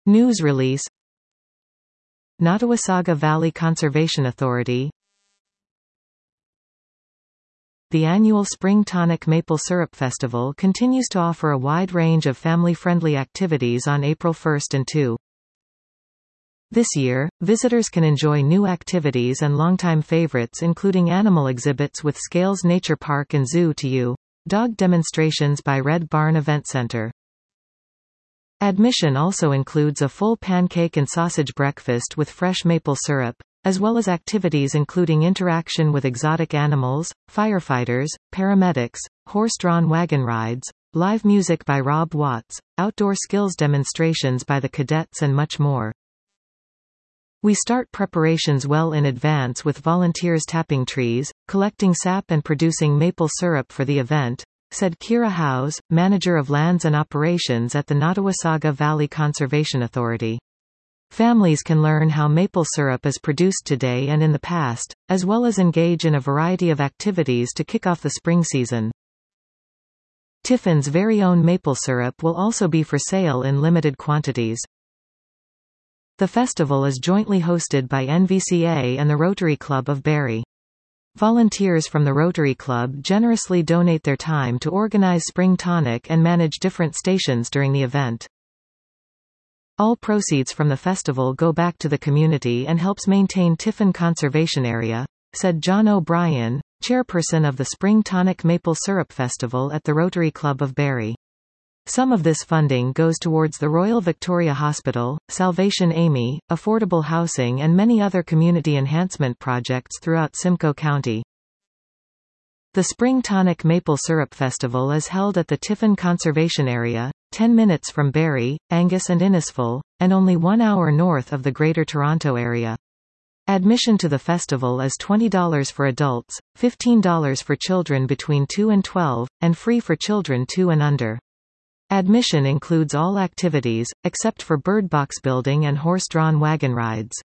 News release. Nottawasaga Valley Conservation Authority. The annual Spring Tonic Maple Syrup Festival continues to offer a wide range of family-friendly activities on April 1 and 2. This year, visitors can enjoy new activities and longtime favorites including animal exhibits with Scales Nature Park and Zoo to You, dog demonstrations by Red Barn Event Center. Admission also includes a full pancake and sausage breakfast with fresh maple syrup, as well as activities including interaction with exotic animals, firefighters, paramedics, horse-drawn wagon rides, live music by Rob Watts, outdoor skills demonstrations by the cadets and much more. We start preparations well in advance with volunteers tapping trees, collecting sap and producing maple syrup for the event, said Kira Howes, manager of lands and operations at the Nottawasaga Valley Conservation Authority. Families can learn how maple syrup is produced today and in the past, as well as engage in a variety of activities to kick off the spring season. Tiffin's very own maple syrup will also be for sale in limited quantities. The festival is jointly hosted by NVCA and the Rotary Club of Barrie. Volunteers from the Rotary Club generously donate their time to organize Spring Tonic and manage different stations during the event. All proceeds from the festival go back to the community and helps maintain Tiffin Conservation Area, said John O'Brien, chairperson of the Spring Tonic Maple Syrup Festival at the Rotary Club of Barrie. Some of this funding goes towards the Royal Victoria Hospital, Salvation Army, affordable housing and many other community enhancement projects throughout Simcoe County. The Spring Tonic Maple Syrup Festival is held at the Tiffin Conservation Area, 10 minutes from Barrie, Angus and Innisfil, and only 1 hour north of the Greater Toronto Area. Admission to the festival is $20 for adults, $15 for children between 2 and 12, and free for children 2 and under. Admission includes all activities, except for bird box building and horse-drawn wagon rides.